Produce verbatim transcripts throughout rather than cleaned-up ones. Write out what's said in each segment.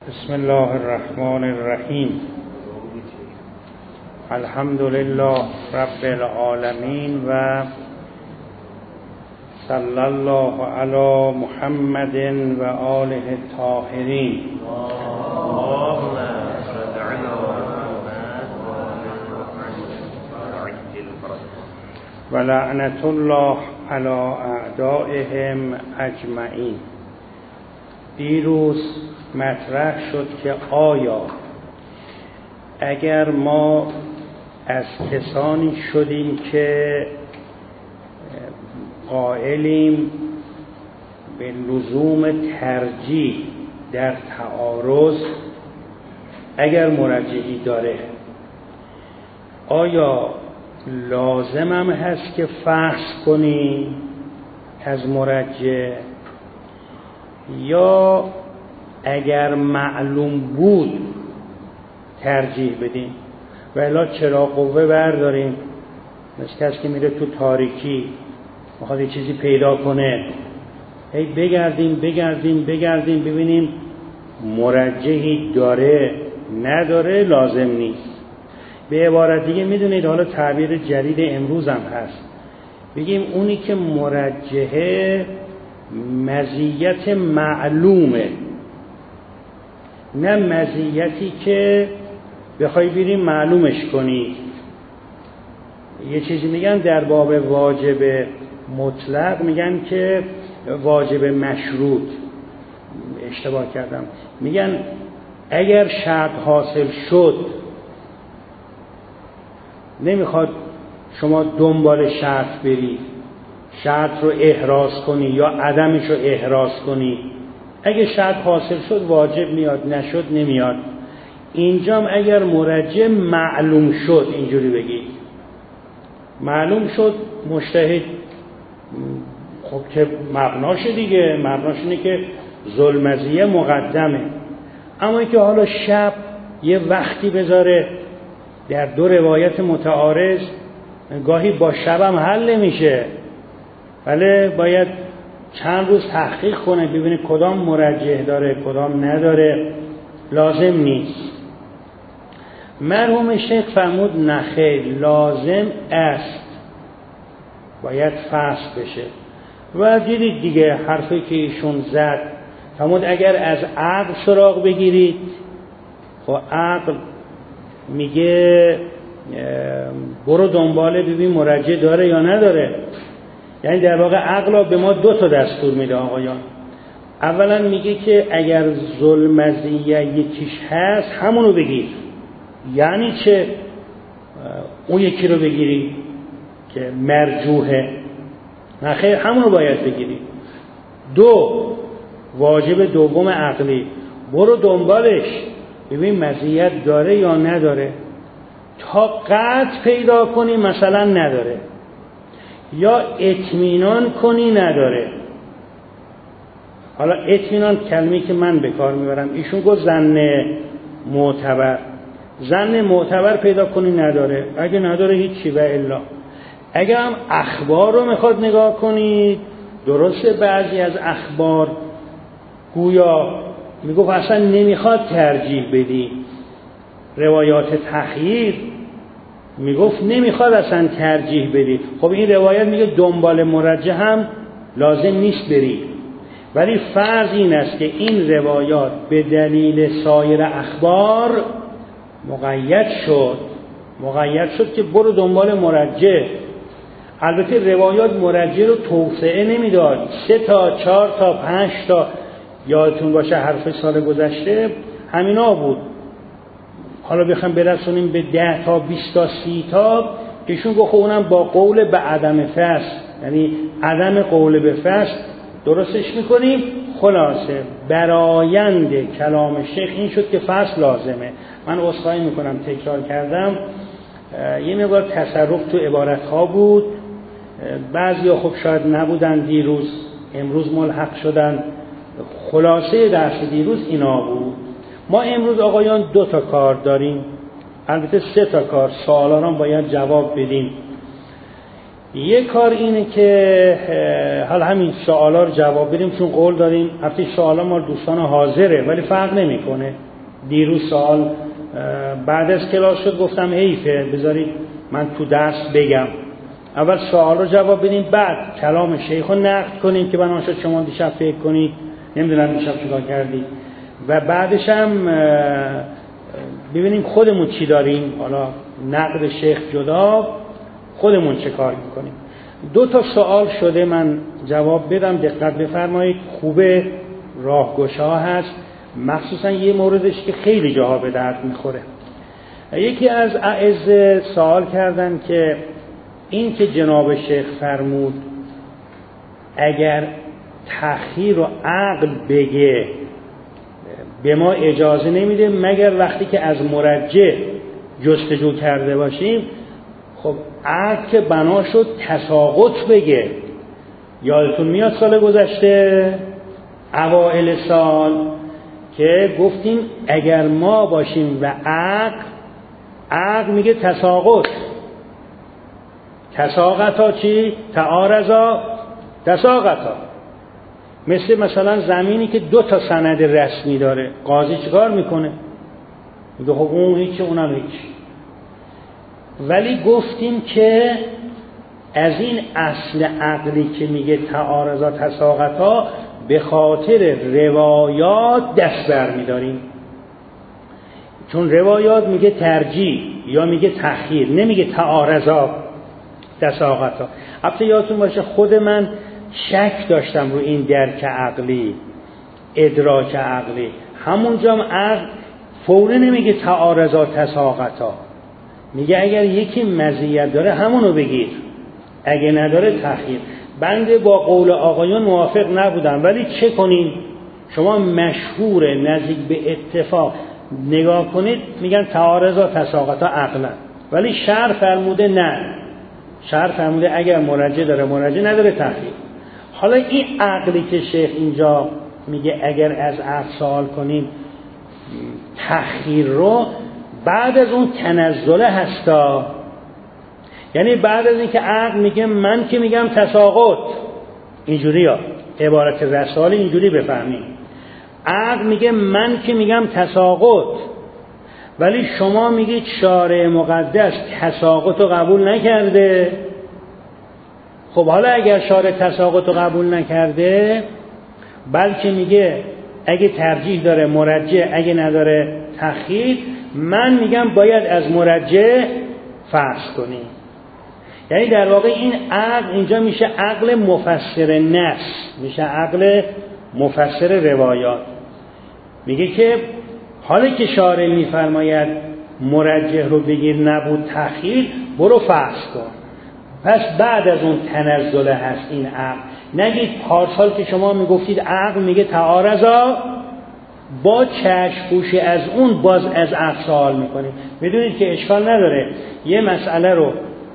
بسم الله الرحمن الرحیم. الحمد لله رب العالمین و صلی الله علی محمد و آله الطاهرین. و لعنت الله علی اعدائهم اجمعین. دیروز مطرح شد که آیا اگر ما از کسانی شدیم که قائلیم به لزوم ترجیح در تعارض، اگر مرجحی داره، آیا لازم هم هست که فحص کنیم از مرجح، یا اگر معلوم بود ترجیح بدیم؟ و الا چراغ قوه برداریم، مثل کسی که میره تو تاریکی میخواد یه چیزی پیدا کنه، هی بگردیم بگردیم بگردیم ببینیم مرجحی داره نداره، لازم نیست. به عبارت دیگه میدونید، حالا تعبیر جدید امروز هم هست، بگیم اونی که مرجحه مزیت معلومه، نه مزیتی که بخوای بریم معلومش کنی. یه چیزی میگن در باب واجب مطلق، میگن که واجب مشروط، اشتباه کردم، میگن اگر شرط حاصل شد، نمیخواد شما دنبال شرط بری، شرط رو احراز کنی یا عدمش رو احراز کنی. اگه شرط حاصل شد واجب میاد، نشد نمیاد. اینجام اگر مرجح معلوم شد، اینجوری بگید معلوم شد، مجتهد خب که مبناش دیگه، مبناش اینه که ذوالمزیه مقدمه. اما اینکه حالا شب یه وقتی بذاره در دو روایت متعارض، گاهی با شبم حل نمیشه، بله باید چند روز تحقیق کنه ببینه کدام مرجح داره کدام نداره، لازم نیست. مرحوم شیخ فرمود نخیر، لازم است، باید فحص بشه. و دیدید دیگه حرفی که ایشون زد، فرمود اگر از عقل سراغ بگیرید، خب عقل میگه برو دنباله ببین مرجح داره یا نداره. یعنی در واقع عقل به ما دو تا دستور میده آقایان. اولا میگه که اگر ذوالمزیه یکیش هست همونو بگیر. یعنی چه؟ اون یکی رو بگیری که مرجوحه؟ نه خیر، همونو باید بگیری. دو، واجب دوم عقلی، برو دنبالش ببین مزیت داره یا نداره، تا قطع پیدا کنی مثلا نداره، یا اطمینان کنی نداره. حالا اطمینان کلمه‌ای که من به کار میبرم، ایشون گفت ظن معتبر. ظن معتبر پیدا کنی نداره، اگه نداره هیچی. و الا اگه هم اخبار رو میخواد نگاه کنید، درسته بعضی از اخبار گویا میگفت اصلا نمیخواد ترجیح بدی، روایات تخییر میگفت نمیخواد اصلا ترجیح بدی. خب این روایت میگه دنبال مرجح هم لازم نیست بری، ولی فرض این است که این روایات به دلیل سایر اخبار مقید شد مقید شد که برو دنبال مرجح. البته روایات مرجح رو توسعه نمیداد، سه تا چهار تا پنج تا، یادتون باشه حرف سال گذشته همینا بود. حالا بخوام برسونیم به ده تا بیست تا سی تا، ایشون گفت اونم با قول به عدم فصل، یعنی عدم قول به فصل درستش میکنیم. خلاصه برآیند کلام شیخ این شد که فصل لازمه. من عذرخواهی میکنم تکرار کردم، یه مقدار تصرف تو عبارت ها بود، بعضیا خب شاید نبودن دیروز، امروز ملحق شدن. خلاصه درس دیروز اینا بود. ما امروز آقایان دو تا کار داریم، البته سه تا کار، سوالا هم باید جواب بدیم. یه کار اینه که حالا همین سوالا رو جواب بدیم، چون قول داریم هفته سوالا ما دوستان حاضره ولی فرق نمیکنه. دیروز سوال بعد از کلاس شد، گفتم حیفه بذارید من تو درس بگم. اول سوال رو جواب بدیم، بعد کلام شیخ رو نقد کنیم که بنا شد شما دیشب فکر کنید نمیدونم دیشب چیکار کردی، و بعدش هم ببینیم خودمون چی داریم، حالا نقد شیخ جدا، خودمون چه کار میکنیم. دو تا سوال شده من جواب بدم، دقت بفرمایید، خوبه، راهگشا هست، مخصوصا یه موردش که خیلی جاها به درد میخوره. یکی از اعز سوال کردن که این که جناب شیخ فرمود اگر تأخیر و عقل بگه به ما اجازه نمیده مگر وقتی که از مرجع جستجو کرده باشیم. خب عقل که بنا شد تساقط بگه. یادتون میاد سال گذشته اوائل سال که گفتیم اگر ما باشیم و عقل عقل میگه تساقط. تساقطا چی؟ تعارضا تساقطا. مثل مثلا زمینی که دو تا سند رسمی داره، قاضی چیکار میکنه؟ میگه خب اون هیچی اونم هیچی. ولی گفتیم که از این اصل عقلی که میگه تعارضا تساقطا به خاطر روایات دست بر میداریم، چون روایات میگه ترجیح یا میگه تأخیر، نمیگه تعارضا تساقطا. البته یادتون باشه خود من شک داشتم رو این درک عقلی، ادراک عقلی. همونجا هم عقل فوره نمیگه تعارضا تساقطا، میگه اگر یکی مزیت داره همونو بگیر، اگه نداره تأخیر. بنده با قول آقایون موافق نبودم، ولی چه کنین؟ شما مشهور نزدیک به اتفاق نگاه کنید میگن تعارضا تساقطا عقلا، ولی شرع فرموده نه، شرع فرموده اگر مرجع داره مرجع نداره تأخیر. حالا این عقلی که شیخ اینجا میگه اگر از عقل سوال کنیم تأخیر رو بعد از اون تنزله هستا، یعنی بعد از اینکه عقل میگه من که میگم تساقط، اینجوری ها عبارت رساله اینجوری بفهمیم، عقل میگه من که میگم تساقط، ولی شما میگید شارع مقدس تساقط رو قبول نکرده. خب حالا اگر شارع تساقط رو قبول نکرده، بلکه میگه اگه ترجیح داره مرجع، اگه نداره تأخیر، من میگم باید از مرجع فرض کنیم. یعنی در واقع این عقل اینجا میشه عقل مفسر نص، میشه عقل مفسر روایات. میگه که حالا که شارع میفرماید مرجح رو بگیر نبود تأخیر، برو فرض کن. پس بعد از اون تنزله هست این عقل. نگید پارسال که شما میگفتید عقل میگه تعارضا، با چشم‌پوشی از اون باز از عقل سوال میکنید. میدونید که اشکال نداره، یه مسئله رو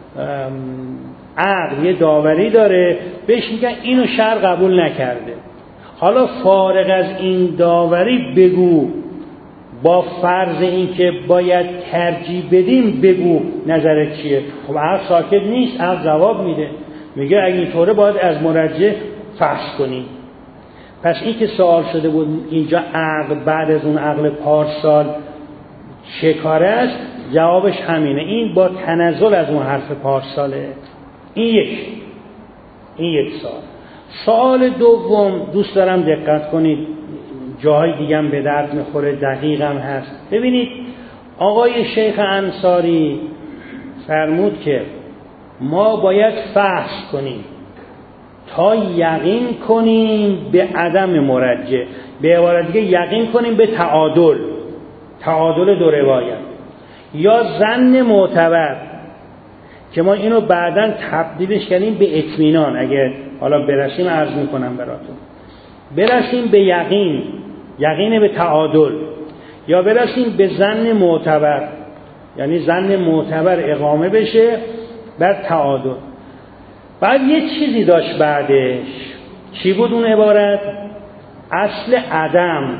عقل یه داوری داره، بهش میگن اینو شرع قبول نکرده، حالا فارغ از این داوری بگو، با فرض این که باید ترجیح بدیم بگو نظرت چیه. خب عقل ساکت نیست، عقل جواب میده، میگه اگه اینطوره باید از مرجع فرض کنیم. پس این که سوال شده بود اینجا عقل بعد از اون عقل پارسال چه کاره است، جوابش همینه، این با تنزل از اون حرف پارساله. این یک این یک سوال. سوال دوم دوست دارم دقت کنید، جاهای دیگه هم به درد میخوره، دقیق هم هست. ببینید آقای شیخ انصاری فرمود که ما باید فحص کنیم تا یقین کنیم به عدم مرجع، به عبارت دیگه یقین کنیم به تعادل، تعادل دو روایت، یا ظن معتبر که ما اینو بعداً تبدیلش کردیم به اطمینان. اگه حالا برسیم عرض میکنم براتون، برسیم به یقین، یقین به تعادل، یا برسیم به ظن معتبر، یعنی ظن معتبر اقامه بشه بر تعادل. بعد یه چیزی داشت بعدش، چی بود اون عبارت؟ اصل عدم.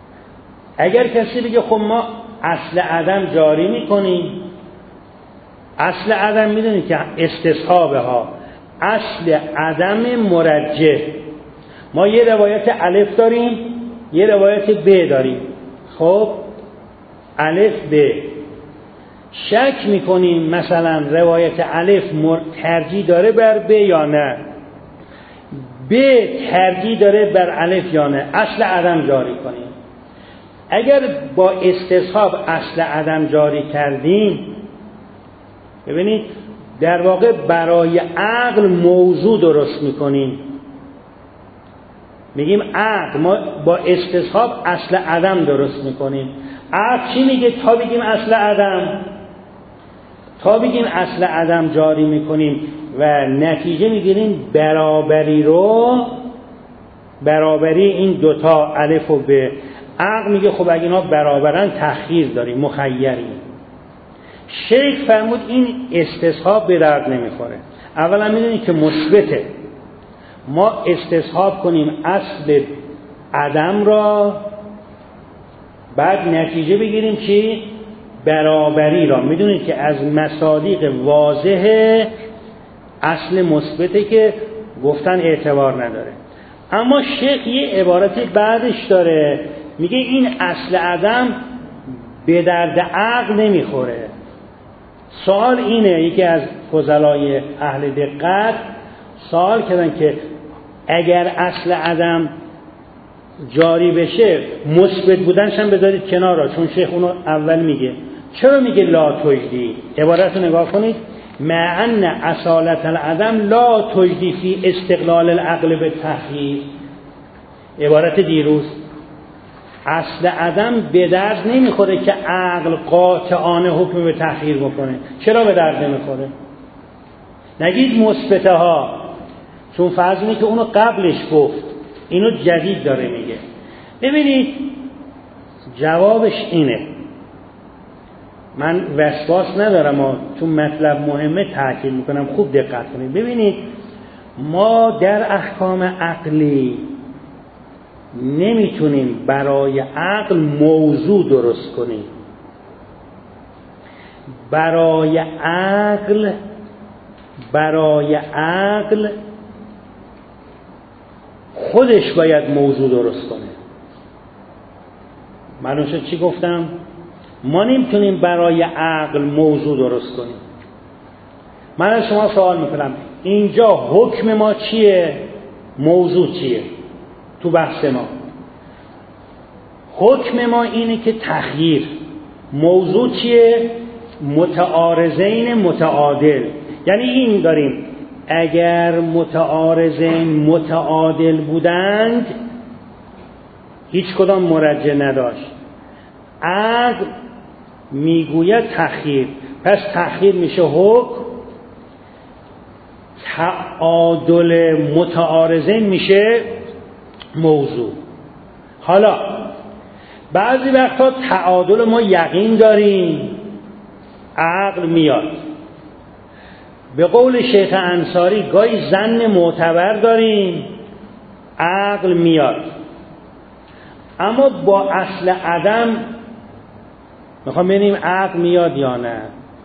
اگر کسی بگه خب ما اصل عدم جاری میکنیم، اصل عدم میدونید که استصحابه ها، اصل عدم مرجح. ما یه روایت الف داریم، یه روایت ب داریم. خب الف ب، شک میکنیم مثلا روایت الف ترجیح داره بر ب یا نه، ب ترجیح داره بر الف یا نه، اصل عدم جاری کنیم. اگر با استصحاب اصل عدم جاری کردیم، ببینید در واقع برای عقل موضوع درست میکنیم. میگیم عقل، ما با استصحاب اصل عدم درست میکنیم. عقل چی میگه؟ تا بگیم اصل عدم، تا بگیم اصل عدم جاری میکنیم و نتیجه میگیریم برابری رو، برابری این دوتا الف و ب. عقل میگه خب اگه اینا برابرن تخییر داریم، مخیریم. شیخ فرمود این استصحاب به درد نمیخوره. اولا میدونید که مثبته، ما استصحاب کنیم اصل عدم را، بعد نتیجه بگیریم چی؟ برابری را. میدونید که از مصادیق واضح اصل مثبته که گفتن اعتبار نداره. اما شیخ یه عبارتی بعدش داره، میگه این اصل عدم به درد عقل نمیخوره. سوال اینه، یکی از فضلای اهل دقت سوال کردن که اگر اصل عدم جاری بشه مثبت بودنش هم بذارید کنار، چون شیخ اونو اول میگه. چرا میگه لا تجدی؟ عبارت رو نگاه کنید، مع ان اصالت العدم لا تجدی فی استقلال العقل به تخییر. عبارت دیروز، اصل عدم به درد نمیخوره که عقل قاطعانه حکم به تخییر بکنه. چرا به درد نمیخوره؟ نگید مثبته ها، چون فرض اینه که اونو قبلش گفت، اینو جدید داره میگه. ببینید جوابش اینه، من وسواس ندارم اما چون مطلب مهمه تاکید میکنم، خوب دقت کنید. ببینید ما در احکام عقلی نمیتونیم برای عقل موضوع درست کنیم. برای عقل برای عقل خودش باید موضوع درست کنه. معلوم شد چی گفتم؟ ما نمیتونیم برای عقل موضوع درست کنیم. من از شما سوال میکنم اینجا حکم ما چیه؟ موضوع چیه؟ تو بحث ما حکم ما اینه که تخییر. موضوع چیه؟ متعارضین متعادل. یعنی این داریم اگر متعارضین متعادل بودند هیچ کدام مرجح نداشت. عقل میگوید تخییر، پس تخییر میشه حکم، تعادل متعارضین میشه موضوع. حالا بعضی وقتا تعادل ما یقین داریم، عقل میاد. به قول شیخ انصاری گاهی ظن معتبر داریم، عقل میاد. اما با اصل عدم میخوام ببینیم عقل میاد یا نه.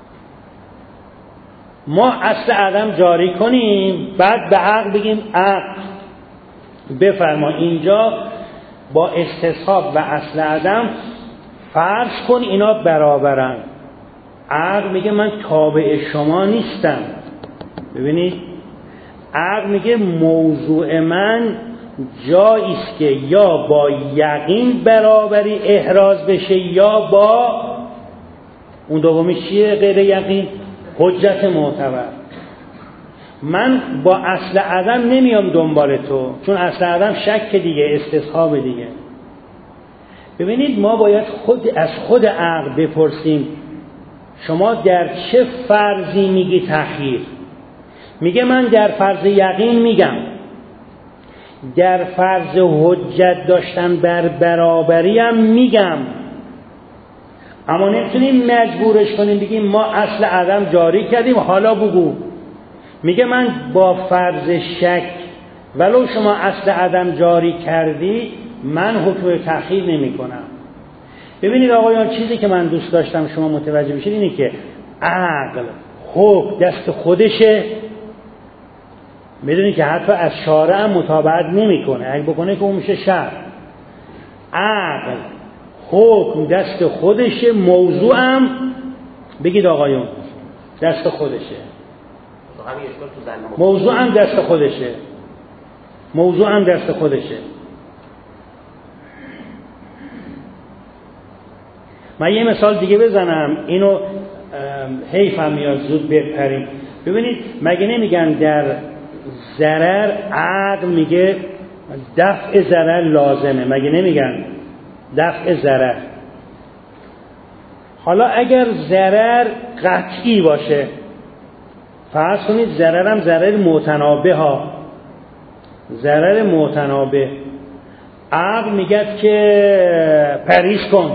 ما اصل عدم جاری کنیم، بعد به عقل بگیم عقل بفرما اینجا با استصحاب و اصل عدم فرض کن اینا برابرن. عقل میگه من تابع شما نیستم. ببینید عقل میگه موضوع من جایی است که یا با یقین برابری احراز بشه یا با اون دومی چیه؟ غیر یقین، حجت معتبر. من با اصل عدم نمیام دنبال تو، چون اصل عدم شک دیگه، استصحاب دیگه. ببینید ما باید خود از خود عقل بپرسیم شما در چه فرضی میگی تخییر؟ میگه من در فرض یقین میگم، در فرض حجت داشتن بر برابری هم میگم، اما نمیتونیم مجبورش کنیم بگیم ما اصل عدم جاری کردیم حالا بگو. میگه من با فرض شک ولو شما اصل عدم جاری کردی من حکم تخییر نمی کنم. ببینید آقایان، چیزی که من دوست داشتم شما متوجه بشید اینه که عقل حکم دست خودشه، میدونی که حتی از شارع هم متابعت نمیکنه، اگه بکنه که اون میشه شرع. عقل حکم دست خودشه، موضوع هم بگید آقایون دست خودشه، موضوع هم دست خودشه، موضوع هم دست خودشه. من یه مثال دیگه بزنم، اینو حیفم میاد زود بپریم. ببینید مگه نمیگن در ضرر عقل میگه دفع ضرر لازمه، مگه نمیگن دفع ضرر؟ حالا اگر ضرر قطعی باشه، فرض کنید ضرر هم ضرر متنابه ها، ضرر متنابه، عقل میگه که پرهیز کن.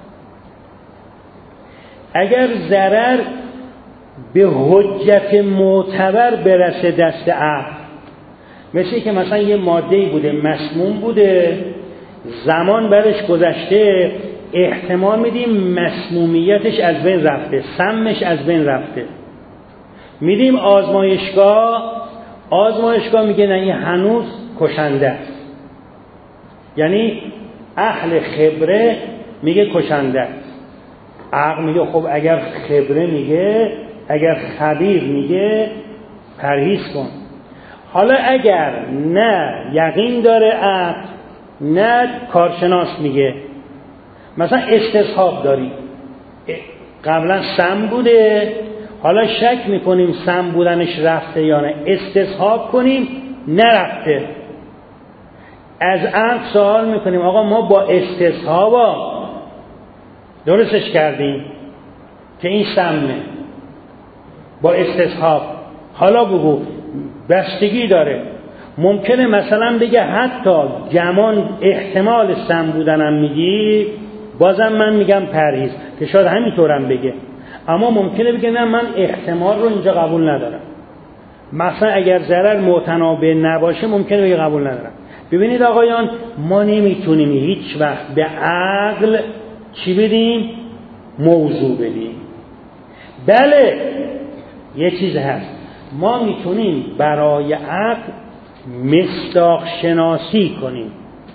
اگر ضرر به حجت معتبر برسه دست عقل، مثل که مثلا یه ماده‌ای بوده مسموم بوده، زمان برش گذشته، احتمال میدیم مسمومیتش از بین رفته، سمش از بین رفته، میدیم آزمایشگاه، آزمایشگاه میگه نه این هنوز کشنده است. یعنی اهل خبره میگه کشنده است، عقل میگه خب اگر خبره میگه، اگر خبیر میگه پرهیز کن. حالا اگر نه یقین داره عقل، نه کارشناس میگه، مثلا استصحاب داری، قبلا سم بوده، حالا شک میکنیم سم بودنش رفته یا نه، استصحاب کنیم نرفته، از عقل سوال میکنیم آقا ما با استصحاب درستش کردیم که این سمه، با استصحاب، حالا بگو بستگی داره، ممکنه مثلا بگه حتی گمان احتمال سم بودنم میگی، بازم من میگم پرهیز، که شاید همینطورم بگه، اما ممکنه بگه نه من احتمال رو اینجا قبول ندارم. مثلا اگر ضرر متنابه نباشه ممکنه بگه قبول ندارم. ببینید آقایان، ما نمیتونیم هیچ وقت به عقل چی بدیم؟ موضوع بدیم. بله یه چیز هست، ما میتونیم برای عقل مصداق شناسی کنیم،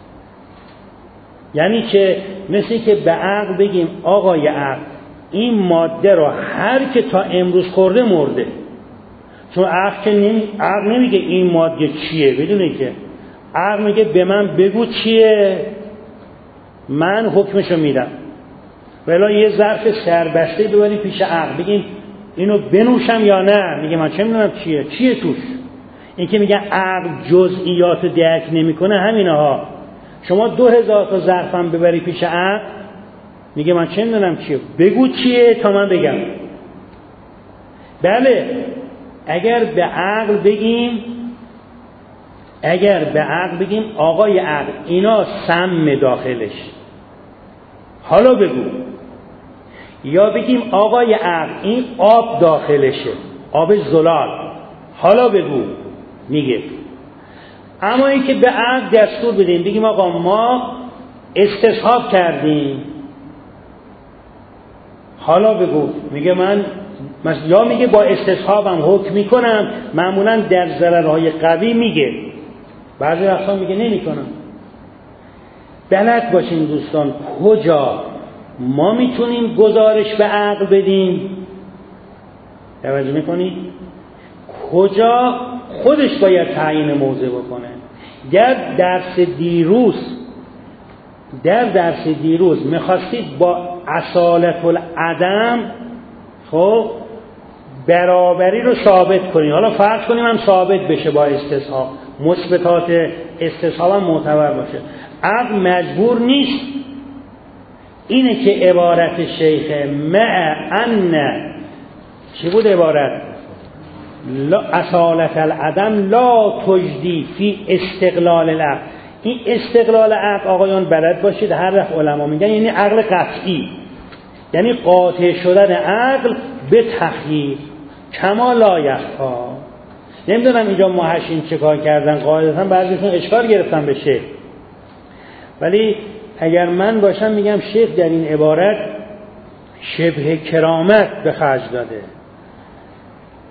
یعنی که مثل که به عقل بگیم آقای عقل این ماده رو هر که تا امروز خورده مرده، چون عقل, نمی... عقل نمیگه این ماده چیه، بدونه که عقل میگه به من بگو چیه، من حکمشو میدم. ولی یه ظرف سربسته ببریم پیش عقل بگیم اینو بنوشم یا نه، میگه من چه میدونم چیه، چیه توش. این که میگن عقل جزئیات رو درک نمیکنه، همینه ها. شما دو هزار تا ظرفم ببری پیش عقل، میگه من چه میدونم چیه، بگو چیه تا من بگم. بله اگر به عقل بگیم، اگر به عقل بگیم آقای عقل اینا سم داخلش، حالا بگو. یا بگیم آقای عقل این آب داخلشه، آب زلال، حالا بگو، میگه. اما این که به عقل دستور بدیم بگیم آقا ما استصحاب کردیم، حالا بگو، میگه من یا میگه با استصحابم حکم میکنم، معمولا در ضررهای قوی میگه، بعضی وقتا میگه نمیکنم. بلد باشین دوستان کجا ما میتونیم گزارش به عقل بدیم، توجه میکنید؟ کجا خودش باید تعیین موضع بکنه. در درس دیروز در درس دیروز میخواستید با اصالت العدم خب برابری رو ثابت کنید، حالا فرض کنیم هم ثابت بشه با استصحاب، مثبتات استصحاب هم معتبر باشه، عقل مجبور نیست. اینه که عبارت شیخ مع ان چی بود عبارت؟ لا اصالت العدم لا تجدی فی استقلال العقل. این استقلال عقل آقایان بلد باشید، هر وقت علما میگن یعنی عقل قطعی، یعنی قاطع شدن عقل به تخییر، کما لا یخفا. نمیدونم اینجا محشین چه کار کردن، قاعدتا بعضیشون اشکال گرفتن به شیخ، ولی اگر من باشم میگم شیخ در این عبارت شبه کرامت به خرج داده.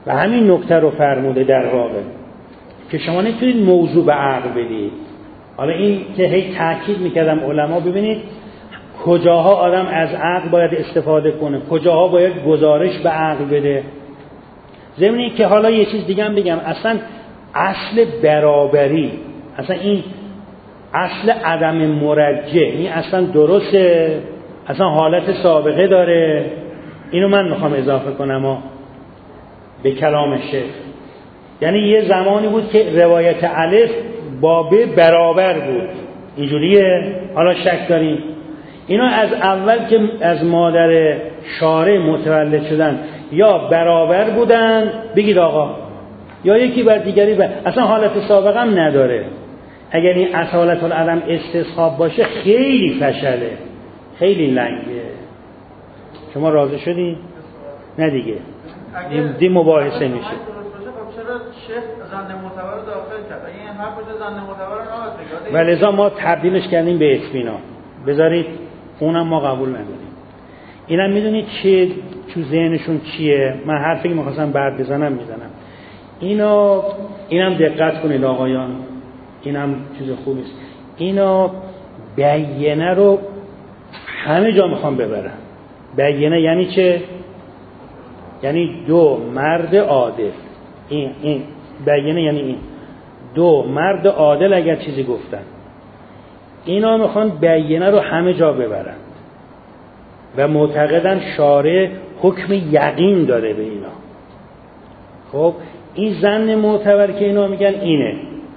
و همین نکته رو فرموده در واقع که شما نمیتونید موضوع به عقل بدید. حالا این که هی تاکید میکردم علما ببینید کجاها آدم از عقل باید استفاده کنه، کجاها باید گزارش به عقل بده. ضمن این که حالا یه چیز دیگه هم بگم، اصلا اصل برابری، اصلا این اصل عدم مرجع، این اصلا درسته، اصلا حالت سابقه داره. اینو من میخوام اضافه کنم ها به کلام شیخ. یعنی یه زمانی بود که روایت الف با ب برابر بود، اینجوریه. حالا شک داریم اینا از اول که از مادر شارع متولد شدن یا برابر بودن بگید آقا، یا یکی بر دیگری بر... اصلا حالت سابقه هم نداره. اگر این اصالت العدم استصحاب باشه خیلی فشله، خیلی لنگه. شما راضی شدی؟ نه دیگه دی مباحثه میشه. چرا شیخ ظن معتبر رو داخل کرد؟ اگه این حرف بشه ظن معتبر رو نباید بگه. ولذا ما تبدیلش کردیم به اطمینان. بذارید اونم ما قبول نداریم. اینم میدونید چیه تو ذهنشون چیه؟ من حرفی که می‌خواستم بعد بزنم میزنم. اینا اینم دقت کنید آقایان، اینم چیز خوبی است. اینا بیانه رو همه جا میخوام ببرن. بیانه یعنی چه؟ یعنی دو مرد عادل. این این بیانه یعنی این دو مرد عادل اگر چیزی گفتن، اینا میخوان بیانه رو همه جا ببرن و معتقدن شارع حکم یقین داره به اینا. خب این ظن معتبر که اینا میگن اینه.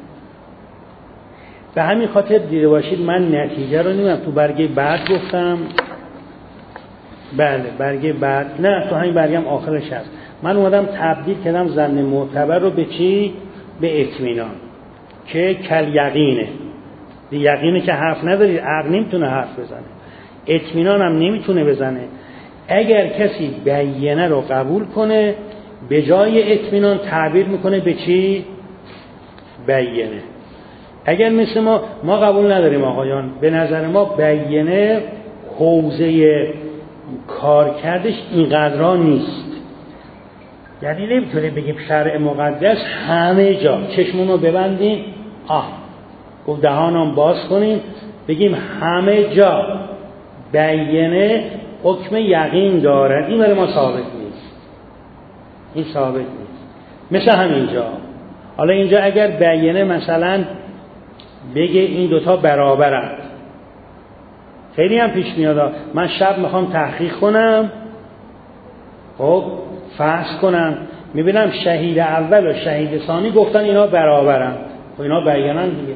به همین خاطر دیده باشید من نتیجه رو نمیدونم تو برگه بعد گفتم، بله برگه بعد، نه تو همین برگه هم آخرش هست. من اومدم تبدیل کردم ظن معتبر رو به چی؟ به اطمینان که کل یقینه. یقینه که حرف نداری، عقل نمیتونه حرف بزنه، اطمینان هم نمیتونه بزنه. اگر کسی بیانه رو قبول کنه به جای اطمینان تعبیر میکنه به چی؟ بیانه. اگر مثل ما ما قبول نداریم آقایان، به نظر ما بیانه حوزه کار کردش اینقدرا نیست. یعنی نمیتونیم بگیم شرع مقدس همه جا چشمونو ببندیم آه و دهانم باز کنیم بگیم همه جا بیانه حکم یقین دارد. این برای ما ثابت نیست، این ثابت نیست. مثل همینجا، حالا اینجا اگر بیانه مثلا بگه این دوتا برابرند، خیلی هم پیش میاد من شب میخوام تحقیق کنم، خب فرض کنم میبینم شهید اول و شهید ثانی گفتن اینا برابرند، خب اینا بیانن دیگه،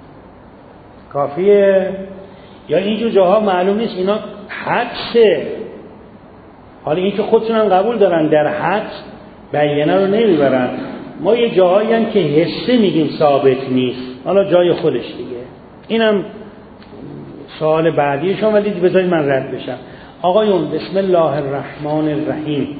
کافیه. یا اینجور جاها معلوم نیست اینا حدسه. حالا این که خودشون هم قبول دارن در حدس بیانه رو نمیبرن. ما یه جاهایی هم که حسه میگیم ثابت نیست، حالا جای خودش دیگه. اینم سوال بعدیشون، ولی بذارید من رد بشم. آقایون بسم الله الرحمن الرحیم.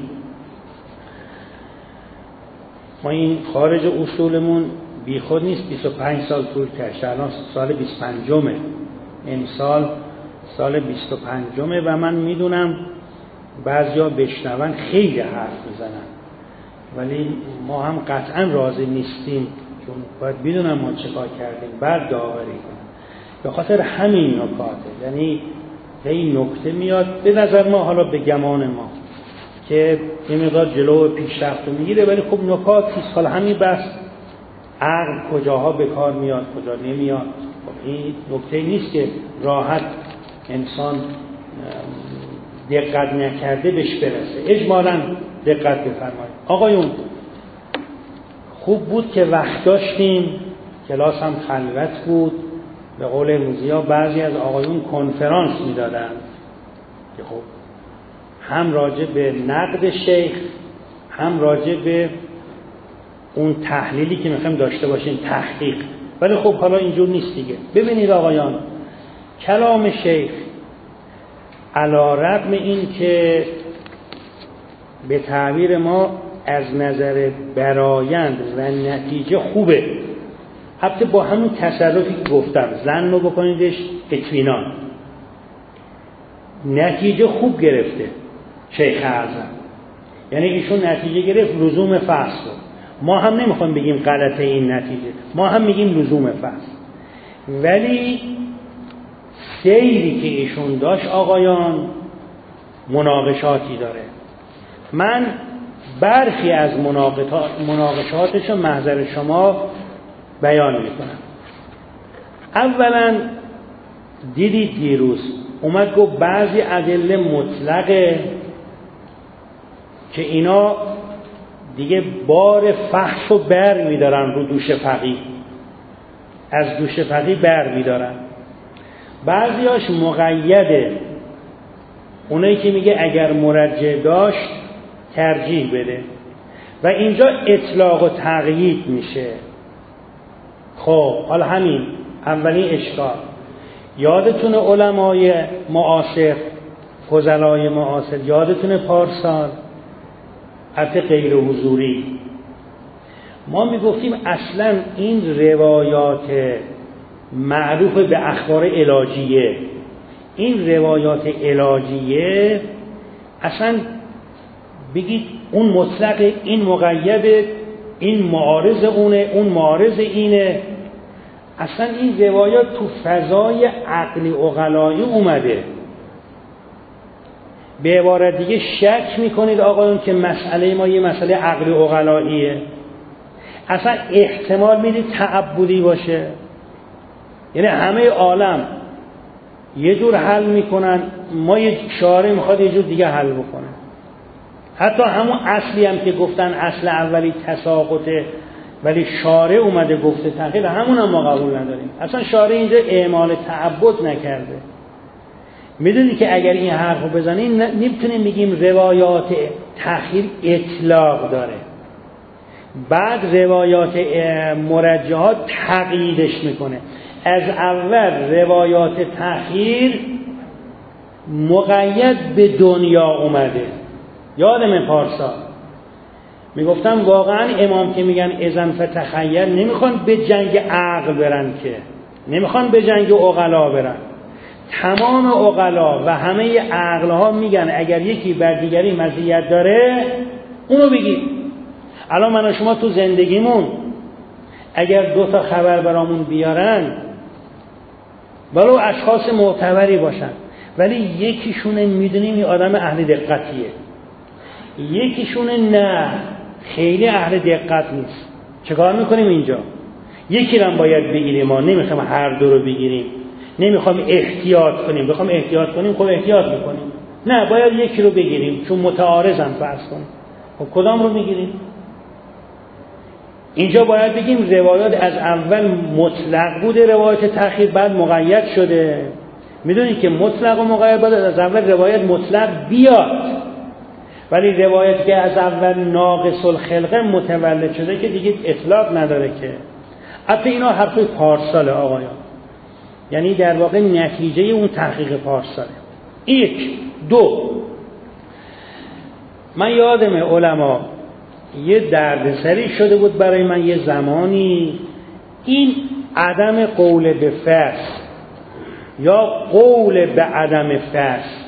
ما این خارج اصولمون بی خود نیست، بیست و پنج سال طول کشید، الان سال بیست و پنجمه، امسال سال بیست و پنجمه و من میدونم بعضیا بشنون خیلی حرف میزنن، ولی ما هم قطعا راضی نیستیم چون باید بدونم ما چه کار کردیم بعد داوری کنیم. به خاطر همین نکاته، یعنی این نکته میاد به نظر ما، حالا به گمان ما که یه مقدار جلو پیشرفت رو میگیره، ولی خب نکاتی است. حالا همین بحث عقل کجاها به کار میاد کجا نمیاد، خب این نکته نیست که راحت انسان دقت نکرده بهش برسه. اجمالاً دقت بفرمایید. آقایون خوب بود که وقت داشتیم، کلاس هم خلوت بود. به قول امروزی‌ها بعضی از آقایون کنفرانس میدادن که خب هم راجع به نقد شیخ هم راجع به اون تحلیلی که میخوایم داشته باشیم تحقیق، ولی خب حالا اینجور نیست دیگه. ببینید آقایان، کلام شیخ علی رغم این که به تعبیر ما از نظر برآیند و نتیجه خوبه، البته با همون تصرفی که گفتم ظن رو بکنیدش اطمینان، نتیجه خوب گرفته شیخ اعظم. یعنی ایشون نتیجه گرفت لزوم فصل. ما هم نمیخوایم بگیم غلطه این نتیجه، ما هم میگیم لزوم فصل. ولی سیری که ایشون داشت آقایان مناقشاتی داره. من برخی از مناقشاتش رو محضر شما بیان میکنم. اولا دیدید دیروز اومد گفت بعضی ادله مطلقه که اینا دیگه بار فحش رو بر میدارن رو دوش فقیه، از دوش فقیه بر میدارن. بعضیاش مقیده، اونایی که میگه اگر مرجع داشت ترجیح بده و اینجا اطلاق و تقیید میشه. خب حالا همین اولین اشکال. یادتونه علمای معاصر، فضلای معاصر، یادتونه پارسال حتی غیر حضوری ما میگفتیم اصلا این روایات معروف به اخبار علاجیه، این روایات علاجیه اصلا بگید اون مطلق، این مقید، این معارض اونه، اون معارض اینه، اصلا این روایات تو فضای عقلی عقلایی اومده. به عبارت دیگه شک میکنید آقایون که مسئله ما یه مسئله عقلی عقلاییه؟ اصلا احتمال میدید تعبدی باشه؟ یعنی همه عالم یه جور حل میکنن، ما یه شارع میخواد یه جور دیگه حل بکنه. حتی همون اصلی هم که گفتن اصل اولی تساقطه ولی شارع اومده گفته تقیید، همون هم ما قبول نداریم. اصلا شارع اینجا اعمال تعبد نکرده. میدونی که اگر این حرفو بزنیم نمیتونیم بگیم روایات تأخیر اطلاق داره، بعد روایات مرجحات تقییدش میکنه. از اول روایات تأخیر مقید به دنیا اومده. یادم پارسا میگفتم واقعا امام که میگن اذن فتخیر نمیخوان به جنگ عقل برن، که نمیخوان به جنگ عقلا برن. تمام عقلا و همه عقلها میگن اگر یکی بر دیگری مزیت داره اونو بگید. الان من و شما تو زندگیمون اگر دو تا خبر برامون بیارن ولو اشخاص معتبری باشن ولی یکیشونه میدونیم این آدم اهل دقتیه، یکیشونه نه خیلی اهل دقت نیست، چه کار میکنیم اینجا؟ یکی رو باید بگیریم، ما نمیخوایم هر دو رو بگیریم، نمیخوایم احتیاط کنیم. بخوایم احتیاط کنیم خب احتیاط میکنیم، نه باید یکی رو بگیریم چون متعارضن فرض کنیم. خب کدام رو میگیریم؟ اینجا باید بگیم روایات از اول مطلق بوده، روایت تأخیر بعد مقید شده. میدونید که مطلق و مقید باید از اول روایت مطلق بیاد، ولی روایت که از اول ناقص الخلقه متولد شده که دیگه اطلاق نداره. که حتی اینا حرف پارسال آقایان، یعنی در واقع نتیجه اون تحقیق پارساله. یک دو من یادم علما یه دردسری شده بود برای من یه زمانی، این عدم قول به فصل یا قول به عدم فصل.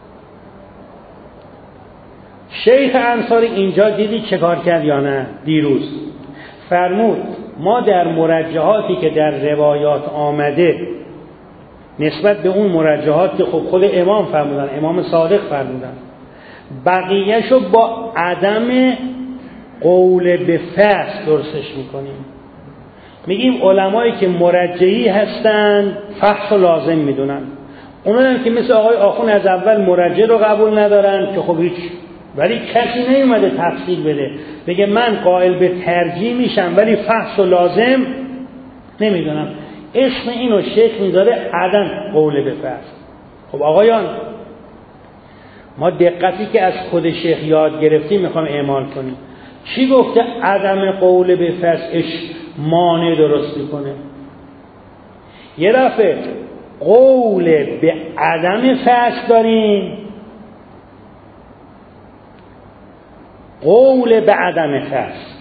شیخ انصاری اینجا دیدی چه کار کرد یا نه؟ دیروز فرمود ما در مرجحاتی که در روایات آمده نسبت به اون مرجحات که خب خود امام فرمودن، امام صادق فرمودن، بقیهشو با عدم قول به فصل درستش میکنیم. میگیم علمایی که مرجحی هستن فحص و لازم میدونن، اونایی که مثل آقای آخون از اول مرجح رو قبول ندارن که خب هیچ، ولی کسی نیومده تفصیل بده بگه من قائل به ترجیح میشم ولی فحص و لازم نمیدونم. اسم اینو شیخ میذاره عدم قول به فصل. خب آقایان ما دقتی که از خود شیخ یاد گرفتیم میخوام اعمال کنیم. چی گفته عدم قول به فصلش مانع درست میکنه؟ یه دفعه قول به عدم فصل داریم، قول به عدم فصل.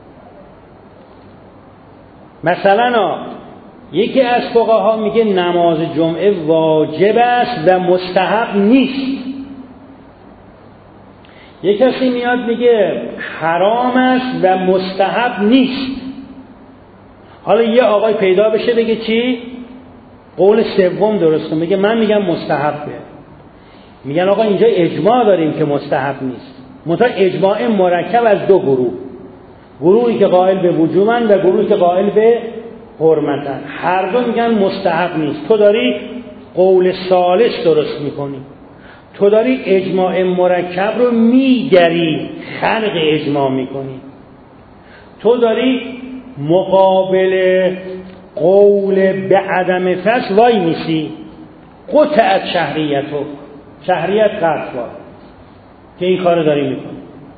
مثلا یکی از فقها میگه نماز جمعه واجب است و مستحب نیست، یک کسی میاد میگه حرام است و مستحب نیست. حالا یه آقای پیدا بشه بگه چی؟ قول سوم درسته، میگه من میگم مستحبه. میگن آقا اینجا اجماع داریم که مستحب نیست. منتها اجماع مرکب از دو گروه، گروهی که قائل به وجوبن و گروهی که قائل به حرمتن. هر دو میگن مستحب نیست. تو داری قول ثالث درست میکنی، تو داری اجماع مرکب رو میگری، خلق اجماع میکنی. تو داری مقابل قول به عدم فسق وای میسی. قطعت شهریتو، شهریت قطع وای که این کار داری میکنی.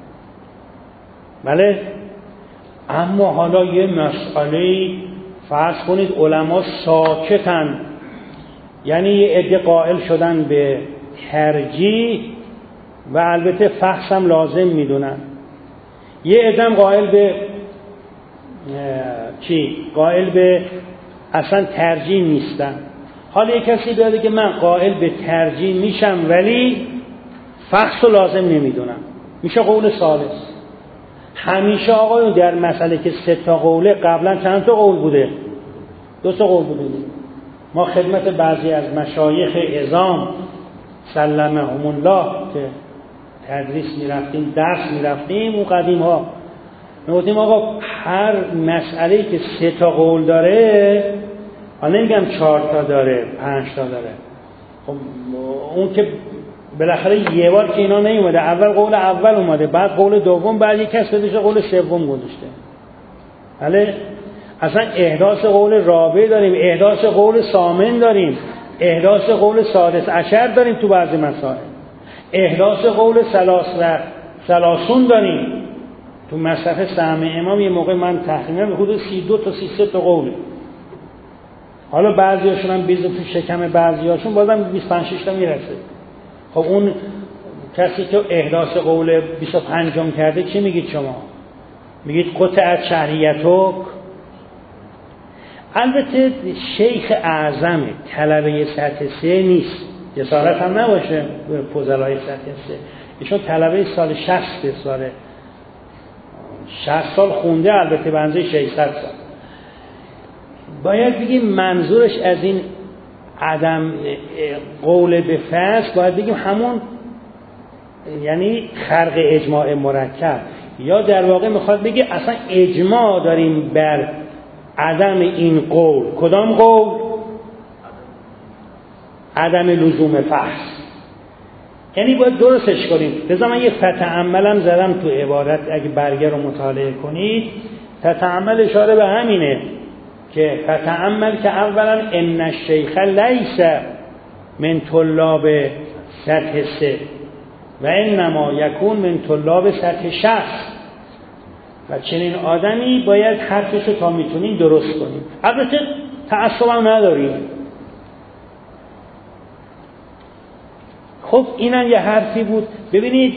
بله. اما حالا یه مسئله فرض کنید علما ساکتن، یعنی یه عده قائل شدن به ترجیح و البته فحص هم لازم میدونن، یه عده قائل به چی؟ قائل به اصلا ترجیح نیستن. حالا یک کسی بیاده که من قائل به ترجیح میشم ولی فحص رو لازم نمیدونم، میشه قول ثالث. همیشه آقایون در مسئله که سه تا قوله، قبلا چند تا قول بوده؟ دو تا قول بوده. ما خدمت بعضی از مشایخ عظام سلمهم الله که تدریس میرفتیم، درس میرفتیم، اون قدیم ها میگفتیم آقا هر مسئله که سه تا قول داره، حالا نمیگم چهار تا داره، پنج تا داره، خب اون که بالاخره یه بار که اینا نیومده، اول قول اول اومده، بعد قول دوم، بعد یک کس بدیشه قول سوم گذاشته. بله. اصلا احداث قول رابع داریم، احداث قول ثامن داریم، احداث قول سادس عشر داریم تو بعضی مسائل، احداث قول سلاس و سلاسون داریم. تو مصحف سهم امام یه موقع من تخمینم به حدود سی و دو تا سی و سه تا قوله. حالا بعضیاشون هم بیز تو شکم بعضیاشون بازم بیست و پنج شش تا میرسه. خب اون کسی که احداث قول بیست و پنج کرده چی میگید شما؟ میگید قطعت شهریتک. البته شیخ اعظم طلبه سطح سه نیست، جسارت هم نباشه فضلای سطح سه، ایشون طلبه سال شصت سال شصت سال خونده، البته بنزه ششصد سال. باید بگیم منظورش از این عدم قول به فسق باید بگیم همون، یعنی خرق اجماع مرکب، یا در واقع میخواد بگه اصلا اجماع داریم بر عدم این قول. کدام قول؟ عدم لزوم فحص. یعنی باید درستش کنیم. لذا من یه فتعملم زدم تو عبارت، اگه برگه رو مطالعه کنید فتعمل اشاره به همینه که فتعمل که اولا ان الشیخ لیس من طلاب سطح سه و انما یکون من طلاب سطح شصت، و چنین آدمی باید حرفش رو تا میتونیم درست کنیم. البته تعصب هم نداریم. خب اینم یه حرفی بود. ببینید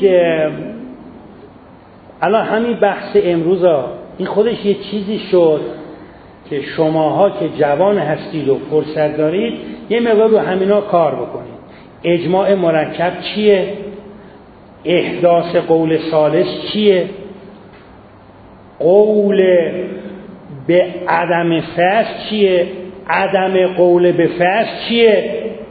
الان همین بحث امروز ها این خودش یه چیزی شد که شماها که جوان هستید و فرصت دارید یه مقدار رو همینا کار بکنید. اجماع مرکب چیه؟ احداث قول ثالث چیه؟ قول به عدم فسق چیه؟ عدم قول به فسق چیه؟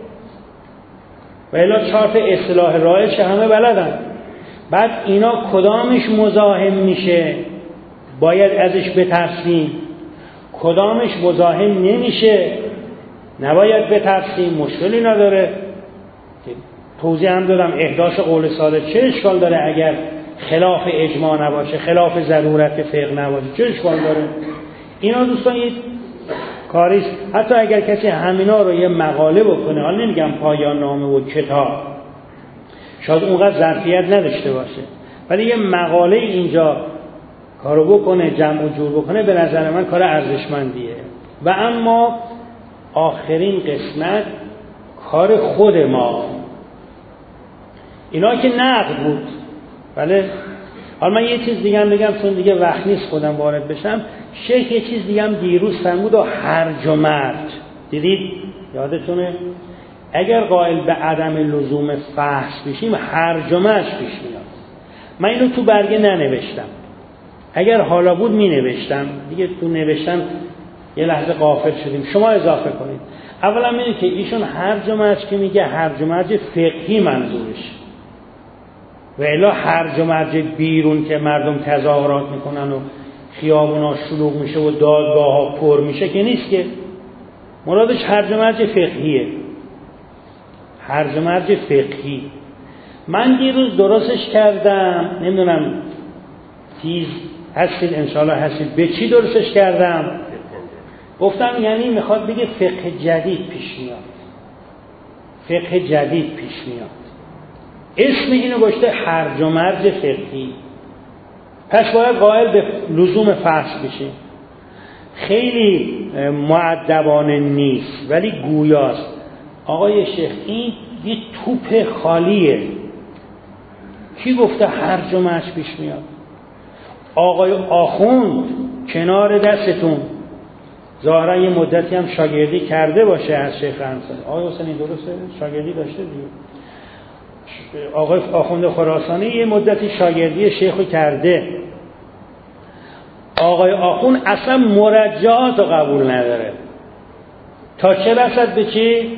و الا چهار تا اصطلاح رایج همه بلدن. بعد اینا کدامش مزاحم میشه باید ازش بترسیم، کدامش مزاحم نمیشه نباید بترسیم، مشکلی نداره. توضیح هم دادم احداث قول ثالث چه اشکال داره اگر خلاف اجماع نباشه، خلاف ضرورت فقه نباشه، چه اشکال داره؟ اینا دوستان یه کاریست. حتی اگر کسی همینا رو یه مقاله بکنه، حالا نمیگم پایان نامه و کتاب، شاید اونقدر ظرفیت نداشته باشه، ولی یه مقاله اینجا کارو بکنه، جمع و جور بکنه، به نظر من کار ارزشمندیه. و اما آخرین قسمت کار خود ما، اینا که نقد بود. بله. حالا من یه چیز دیگه هم بگم چون دیگه وقت نیست خودم وارد بشم. شیخ یه چیز دیگه هم دیروز فرمود و هرج و مرج. دیدید؟ یادتونه؟ اگر قائل به عدم لزوم فحص بشیم هرج و مرج پیش میاد. من اینو تو برگه ننوشتم، اگر حالا بود می نوشتم دیگه، تو نوشتم یه لحظه غافل شدیم، شما اضافه کنید. اولا میگه که ایشون هرج و مرج که میگه هرج و مرج فقهی منظورش، و الا هرج و مرج بیرون که مردم تظاهرات میکنن و خیابونا شلوغ میشه و دادگاه ها پر میشه که نیست، که مرادش هرج و مرج فقهیه، هرج و مرج فقهی. من دیروز درستش کردم، نمیدونم تیز هستید انشاءالله هستید، به چی درستش کردم؟ گفتم یعنی میخواد بگه فقه جدید پیش میاد، فقه جدید پیش میاد. اسم اینو گذاشته هرج و مرج فقهی، پس باید قائل به لزوم فحص بشیم. خیلی مؤدبانه نیست ولی گویاست. آقای شیخ این یه توپ خالیه، کی گفته هرج و مرج پیش میاد؟ آقای آخوند کنار دستتون ظاهرا یه مدتی هم شاگردی کرده باشه از شیخ انصاری. آقای حسینی درسته؟ شاگردی داشته دیگه. آقای آخوند خراسانی یه مدتی شاگردی شیخو کرده. آقای آخوند اصلا مرجعات رو قبول نداره. تا چه رسد به چی؟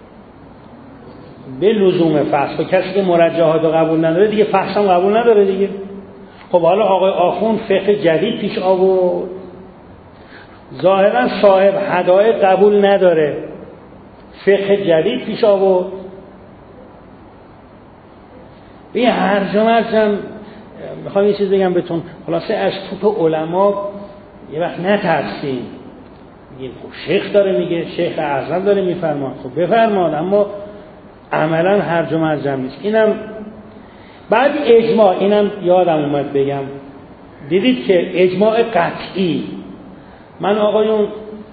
به لزوم فحص. کسی که مرجعات رو قبول نداره دیگه فحص هم قبول نداره دیگه. خب حالا آقای آخوند فقه جدید پیش آورد، ظاهرا صاحب هدایق قبول نداره، فقه جدید پیش آورد. این هرج و مرج هم میخوام یه چیز بگم بهتون، خلاصه از توپ علما یه وقت نترسیم. میگیم خب شیخ داره میگه، شیخ اعظم داره میفرماد، خب بفرماد، اما عملا هرج و مرج هم نیست. اینم بعد اجماع، اینم یادم اومد بگم، دیدید که اجماع قطعی، من آقایون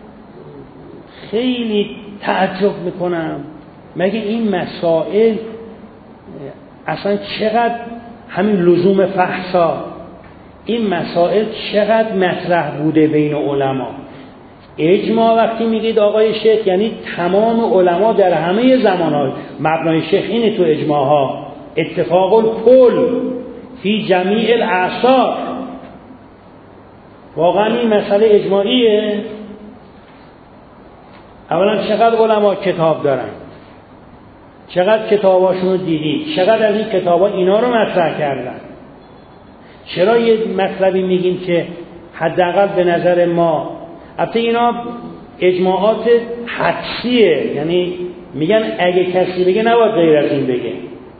خیلی تعجب میکنم، مگه این مسائل اصلا چقدر همین لزوم فحصا، این مسائل چقدر مطرح بوده بین علما. اجماع وقتی میگید آقای شیخ یعنی تمام علما در همه زمان‌ها، مبنای شیخ اینه تو اجماع ها، اتفاق الکل فی جمیع الاعصار. واقعا این مسئله اجماعیه. اولا چقدر علما کتاب دارن، چقدر کتاباشون رو دیدید، چقدر از این کتابا اینا رو مطرح کردن. چرا یه مطلبی میگیم که حداقل به نظر ما، البته اینا اجماعات حدسیه، یعنی میگن اگه کسی بگه نباید غیر از این بگه،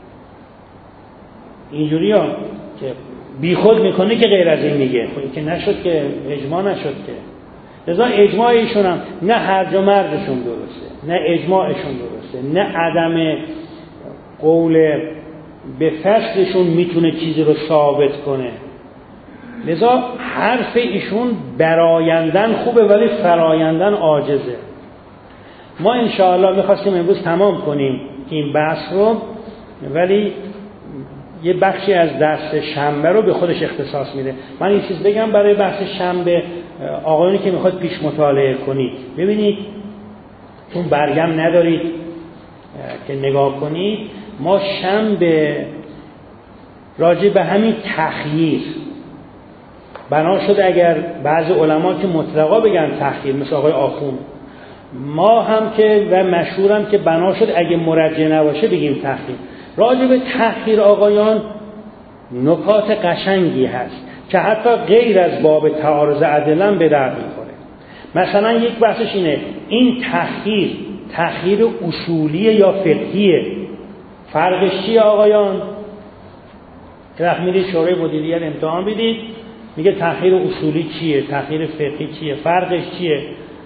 اینجوری ها که بی خود میکنه که غیر از این میگه، خب این که نشد که اجماع نشد که. لذا اجماع ایشون هم نه هرج و مرجشون درسته، نه اجماعشون درسته، نه عدم قول به فصلشون میتونه چیزی رو ثابت کنه. لذا حرف ایشون برایندن خوبه ولی فرایندن عاجزه. ما انشاءالله میخواستیم امروز تمام کنیم این بحث رو، ولی یه بخشی از درس شنبه رو به خودش اختصاص میده. من این چیز بگم برای بحث شنبه، آقایونی که میخواد پیش مطالعه کنید، ببینید چون برگم ندارید که نگاه کنید، ما شنبه راجع به همین تخییر بنا شده، اگر بعضی علما که مطلقا بگن تخییر مثل آقای آخوند، ما هم که و مشهورم که بنا شد اگه مرجع نباشه بگیم تخییر. راجع به تخییر آقایان نکات قشنگی هست که حتی غیر از باب تعارض ادله به درد میخوره. مثلا یک بحثش اینه، این تخییر تخییر اصولیه یا فقهیه؟ فرقش چیه آقایان؟ که وقت میرید شورای مدیریت امتحان بدید، میگه تخییر اصولی چیه، تخییر فقهی چیه، فرقش چیه؟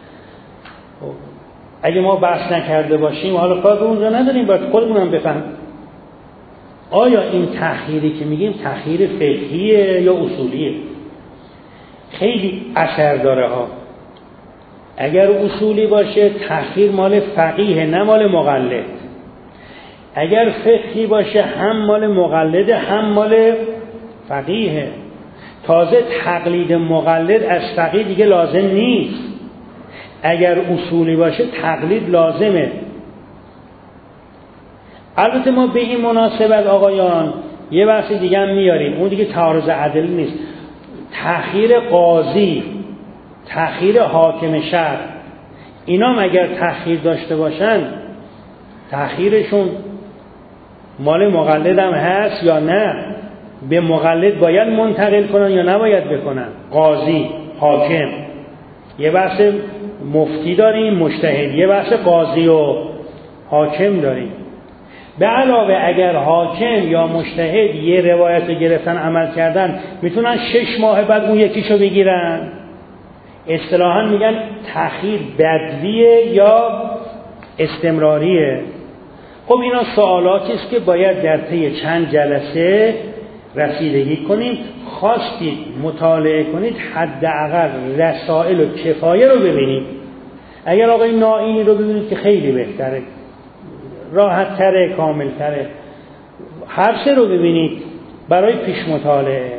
اگه ما بحث نکرده باشیم حالا کار به اونجا نداریم، باید خودمون هم بفهم آیا این تخییری که میگیم تخییر فقهیه یا اصولیه. خیلی اثر داره ها. اگر اصولی باشه تخییر مال فقیه نه مال مقلد، اگر فقهی باشه هم مال مقلد هم مال فقیه. تازه تقلید مقلد از فقیه دیگه لازم نیست. اگر اصولی باشه تقلید لازمه. البته ما به این مناسبت آقایان یه بحث دیگه هم میاریم، اون دیگه تعارض ادله نیست. تأخیر قاضی، تأخیر حاکم شهر، اینا مگر تأخیر داشته باشن تأخیرشون مال مقلد هم هست یا نه؟ به مقلد باید منتقل کنن یا نباید بکنن؟ قاضی، حاکم. یه بحث مفتی داریم، مجتهد، یه بحث قاضی و حاکم داریم. به علاوه اگر حاکم یا مجتهد یه روایت رو گرفتن عمل کردن، میتونن شش ماه بعد اون یکیشو بگیرن. اصطلاحاً میگن تأخیر بدویه یا استمراریه. خب اینا سوالاتی است که باید در طی چند جلسه رسیدگی کنیم. خواستید مطالعه کنید، حداقل رسائل و کفایه رو ببینید. اگر آقای نائینی رو ببینید که خیلی بهتره، راحت تره، کامل تره. هر سه رو ببینید برای پیش مطالعه.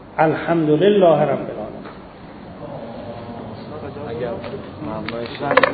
الحمدلله رب العالمین.